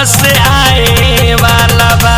बस आए वाला बा।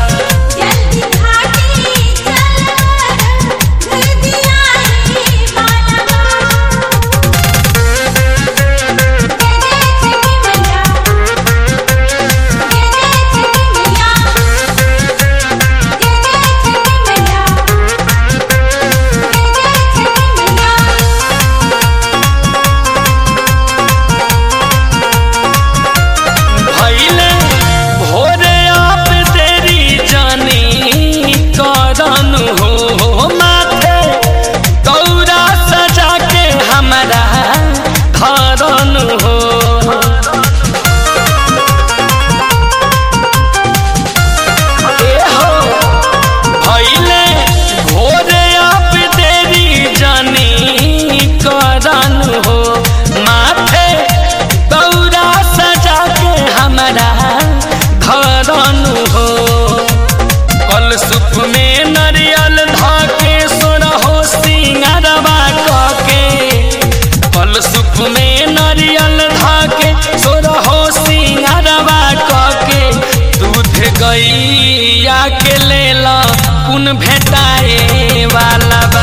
सुप में नरियल धाके सोरहो सिंगारवा कके, कल सुप में नरियल धाके सोरहो सिंगारवा कके, दूध गैया के लेला पुन भेटाए वाला बा।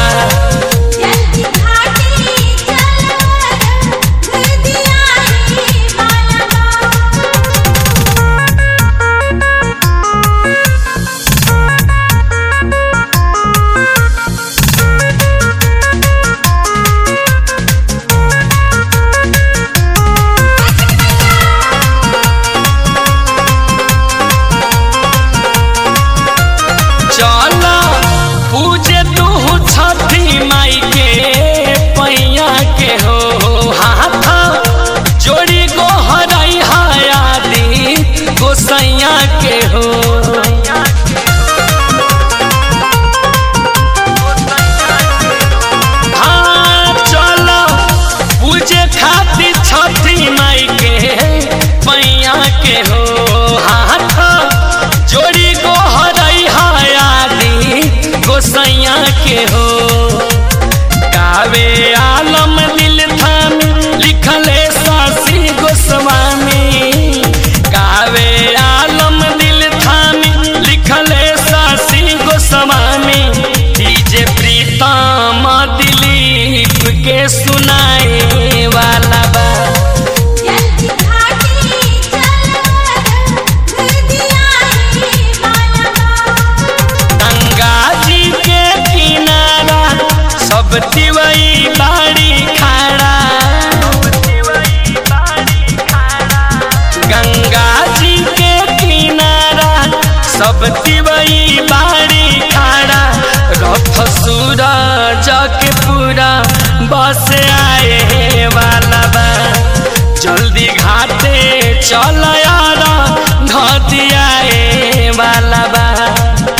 चला पूजे तू छठी माई के पैया के हो, हाथ जोड़ी गोहराई हयादी गोसैया के हो। हाँ चला पूजे खातिर छठी माई के पैया के हो, हाथ जोड़ी गोहराई गोसैया के हो। गावे आलम दिल थाम लिखले सासी गोस्वामी, गावे आलम दिल थाम लिखले सासी गोस्वामी, डीजे प्रीतम दिलीप के सुनाए वाला बा। सब तिवई बाड़ी खाड़ा, गंगा जी के किनारा सब तिवई बाड़ी खाड़ा, रथ सूरज के पूरा बस आए वाला बा। जल्दी घाटे चल यार धतियाए वाला बा।